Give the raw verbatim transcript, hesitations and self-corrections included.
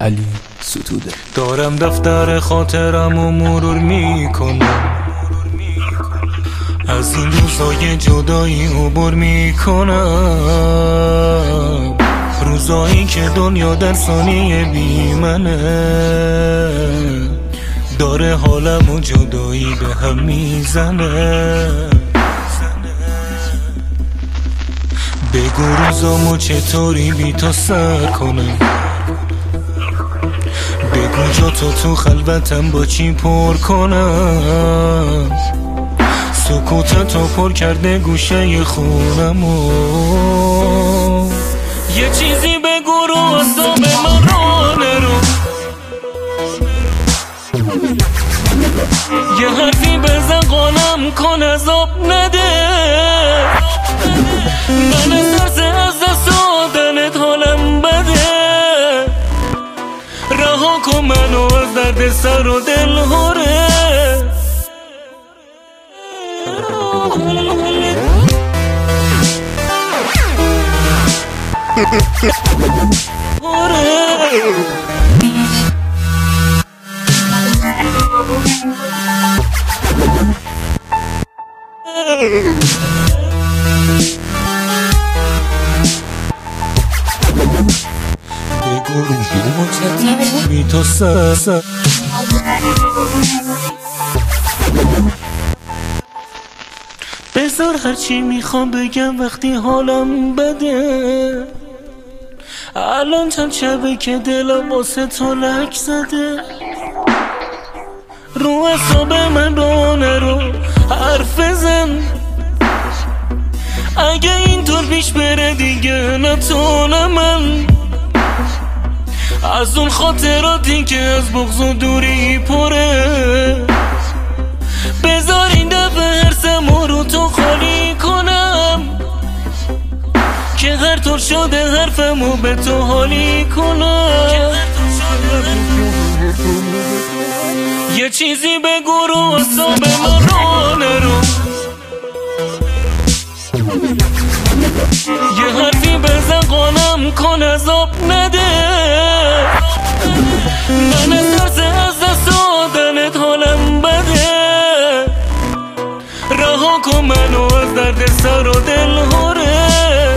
علی ستوده. دارم دفتر خاطرم و مرور میکنم، از این روزای جدایی عبور میکنم، روزایی که دنیا در ثانیه بی منه، داره حالم و جدایی به هم میزنه. بگو روزامو چطوری بی تو سر کنم، بگو جا تو تو خلوتم با چی پر کنم، سکوتتو پر کرده گوشه خونمو. یه چیزی بگو رو اصاب من رانه رو، یه حرفی بزن قانم کن عذاب نده. من از ترس از دست دادنت حالم بده، رها کن منو از درد سر و دل هره. بگو روزامو چطوری بی تو سر. بذار هرچی میخوام بگم وقتی حالم بده، الان چند شبه که دلم واسه تو لک زده، رو حساب من رو نرو حرف بزن، اگه اینطور پیش بره دیگه نه تو نه من، از اون خاطراتی که از بغض و دوری پره، بذار این دفعه حرسمو رو تو خالی کنم، که هر طور شده حرفمو به تو حالی کنم. یه چیزی بگو رو اصاب من رو نرو، یه حرفی بزن قانم کن عذاب نده. من از ترس از دست دادنت حالم بده، رها کن منو از درد سر و دل هره.